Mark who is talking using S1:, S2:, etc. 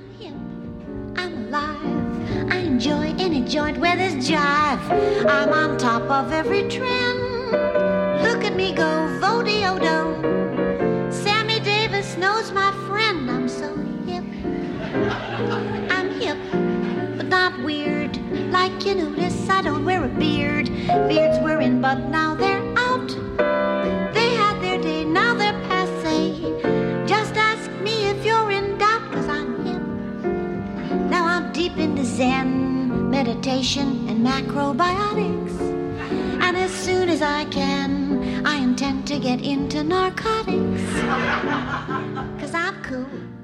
S1: I'm hip, I'm alive. I enjoy any joint where there's jive. I'm on top of every trend. Look at me go, vo-de-o-do. Sammy Davis knows my friend. I'm so hip. I'm hip, but not weird. Like you notice, I don't wear a beard. Beards were in, but now they're out. They had their day, now they're passé. Just ask me if you're in doubt, 'cause I'm hip. Now I'm deep into Zen, meditation, and macrobiotics. And as soon as I can, I intend to get into narcotics. 'Cause I'm cool.